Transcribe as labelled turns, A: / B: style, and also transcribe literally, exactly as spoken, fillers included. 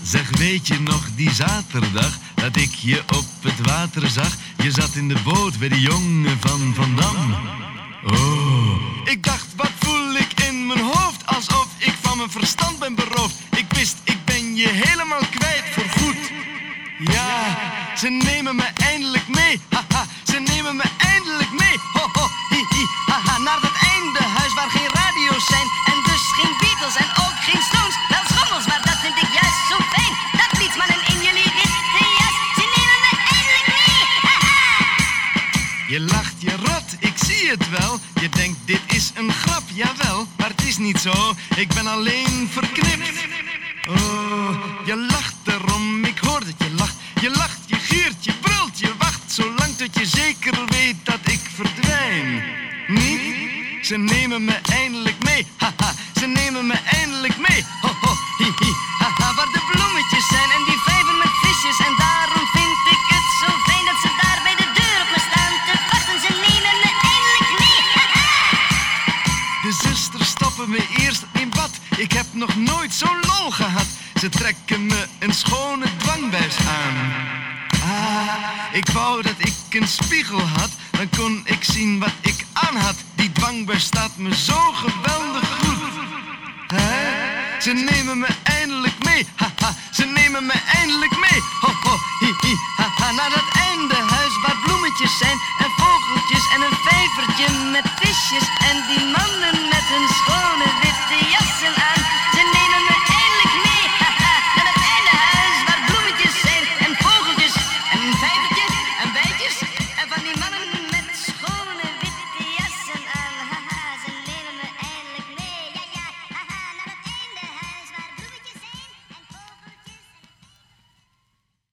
A: Zeg, weet je nog die zaterdag dat ik je op het water zag? Je zat in de boot bij de jongen van Van Dam. Oh, ik dacht, wat voel ik in mijn hoofd? Alsof ik van mijn verstand ben beroofd. Ik wist, ik ben je helemaal kwijt voorgoed. Ja, ze nemen me eindelijk mee. Haha, ze nemen me eindelijk mee. Ho, ho, hi, hi, haha. Naar dat einde huis waar geen radio's zijn. En dus geen Beatles en ook geen Stones. Wel schommels, maar dat vind ik juist zo fijn. Dat lietsmannen in jullie witte jas. Ze nemen me eindelijk mee. Haha. Je lacht je rot, ik zie het wel. Je denkt, dit is een grap, jawel. Maar het is niet zo, ik ben alleen verknipt. Oh, je lacht erom, ik hoor dat je lacht. Je lacht, je giert, je brult, je wacht. Zolang tot je zeker weet dat ik verdwijn. Niet? Ze nemen me eindelijk mee. Haha, ze nemen me eindelijk mee. Ho, ho, hi, hi, haha. Waar de bloemetjes zijn en die vijver met visjes. En daarom vind ik het zo fijn dat ze daar bij de deur op me staan te wachten. Ze nemen me eindelijk mee. Haha. De zusters stoppen me eerst in bad. Ik heb nog nooit zo'n lol gehad. Ze trekken me een schone dwangbuis aan. Ah, ik wou dat ik een spiegel had. Dan kon ik zien wat ik aan had. Die dwangbuis staat me zo geweldig goed. Hè? Ze nemen me eindelijk mee. Haha, ze nemen me eindelijk mee. Ho, ho, hi, hi, haha. Naar dat einde huis waar bloemetjes zijn. En vogeltjes en een vijvertje met visjes. En die